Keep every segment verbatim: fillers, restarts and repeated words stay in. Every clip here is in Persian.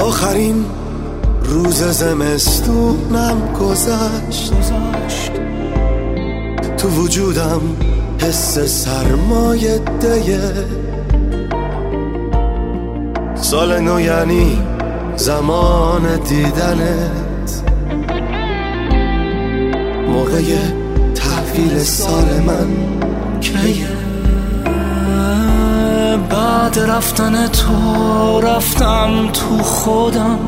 آخرین روز زمستونم گذشت، تو وجودم حس سرمایه ده. سال نو یعنی زمان دیدنت، موقع تحویل سال من کیه؟ بعد رفتن تو رفتم تو خودم،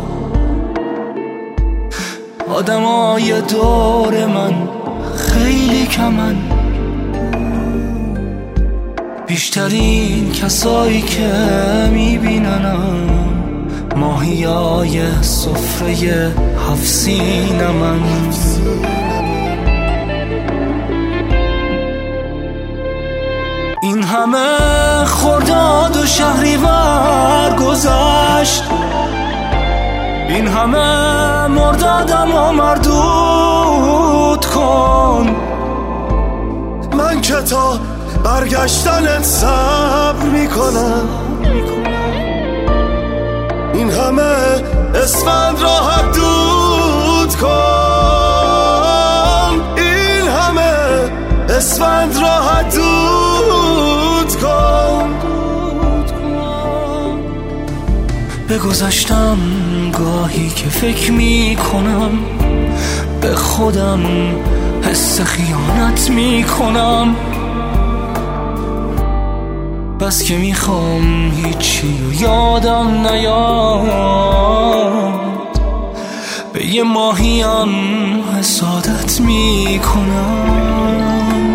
آدمای دور من خیلی کمن، بیشترین کسایی که میبیننم ماهیای سفره هفت سینمن. این همه خرداد و شهریور گذشت، این همه مردادم و مردود کن. من که تا برگشتنت صبر میکنم، این همه اسفند را حدود کن، این همه اسفند را حدود کن. به گذشتم گاهی که فکر میکنم، به خودم حس خیانت میکنم. بس که میخوام هیچی رو یادم نیاد، به یه ماهیم حسادت میکنم.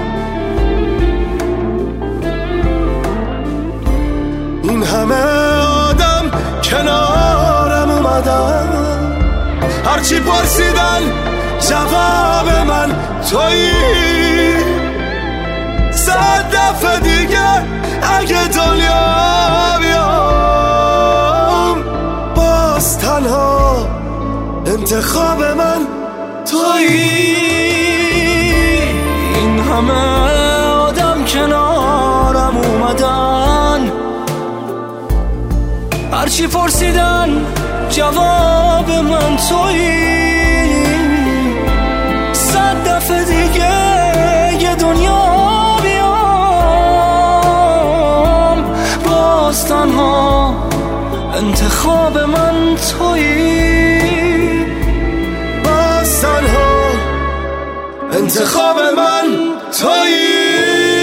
این همه آدم کنارم اومدن، هرچی پرسیدن جواب من تویی. صد دفعه دیگه اگه دنیا بیام، باز تنها انتخاب من تویی. این همه آدم کنارم اومدن، هرچی پرسیدن جواب من تویی. صد دفعه دیگه یه دنیا بیام، باز تنها انتخاب من تویی. باز تنها انتخاب من تویی.